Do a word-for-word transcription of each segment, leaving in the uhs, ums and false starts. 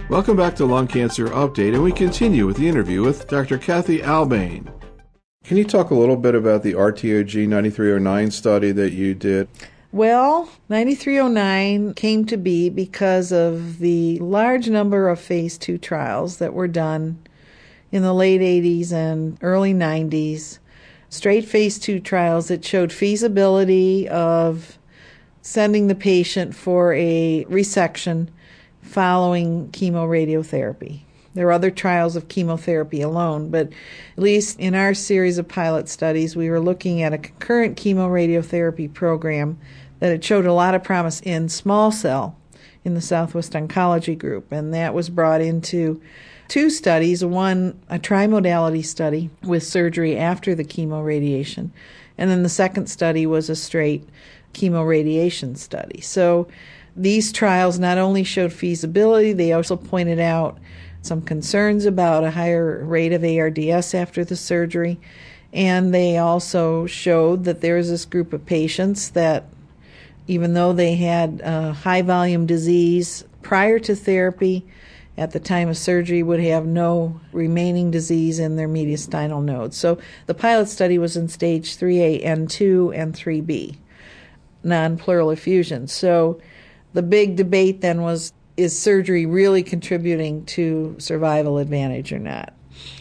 Welcome back to Lung Cancer Update, and we continue with the interview with Doctor Kathy Albane. Can you talk a little bit about the R T O G ninety-three oh nine study that you did? Well, ninety-three oh nine came to be because of the large number of phase two trials that were done in the late eighties and early nineties, straight phase two trials that showed feasibility of sending the patient for a resection following chemoradiotherapy. There are other trials of chemotherapy alone, but at least in our series of pilot studies, we were looking at a concurrent chemoradiotherapy program that had showed a lot of promise in small cell in the Southwest Oncology Group, and that was brought into two studies, one a trimodality study with surgery after the chemoradiation, and then the second study was a straight chemoradiation study. So these trials not only showed feasibility, they also pointed out some concerns about a higher rate of A R D S after the surgery, and they also showed that there is this group of patients that, even though they had uh, high volume disease prior to therapy, at the time of surgery would have no remaining disease in their mediastinal nodes. So the pilot study was in stage three A N two and three B, non-pleural effusion. So the big debate then was, is surgery really contributing to survival advantage or not?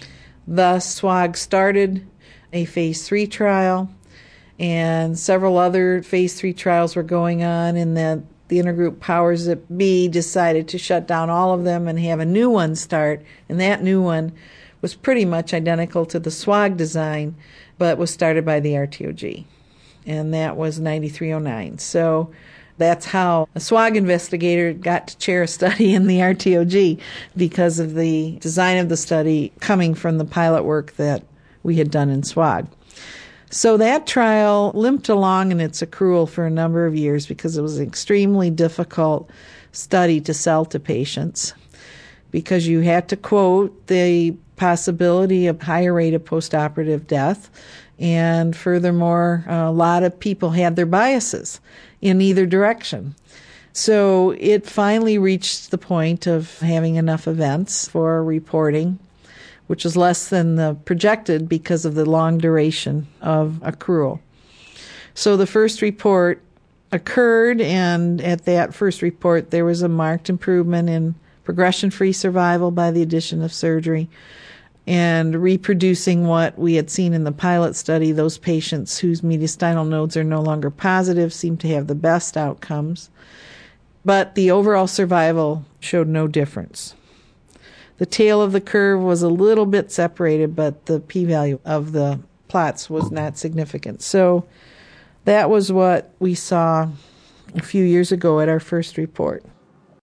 Thus, SWOG started a phase three trial, and several other phase three trials were going on, and then the intergroup powers that be decided to shut down all of them and have a new one start, and that new one was pretty much identical to the SWOG design, but was started by the R T O G, and that was ninety-three oh nine. So that's how a SWOG investigator got to chair a study in the R T O G, because of the design of the study coming from the pilot work that we had done in SWOG. So that trial limped along in its accrual for a number of years because it was an extremely difficult study to sell to patients, because you had to quote the possibility of higher rate of postoperative death, and furthermore, a lot of people had their biases in either direction. So it finally reached the point of having enough events for reporting, which was less than the projected because of the long duration of accrual. So the first report occurred, and at that first report there was a marked improvement in progression-free survival by the addition of surgery, and reproducing what we had seen in the pilot study. Those patients whose mediastinal nodes are no longer positive seem to have the best outcomes, but the overall survival showed no difference. The tail of the curve was a little bit separated, but the p-value of the plots was not significant. So that was what we saw a few years ago at our first report.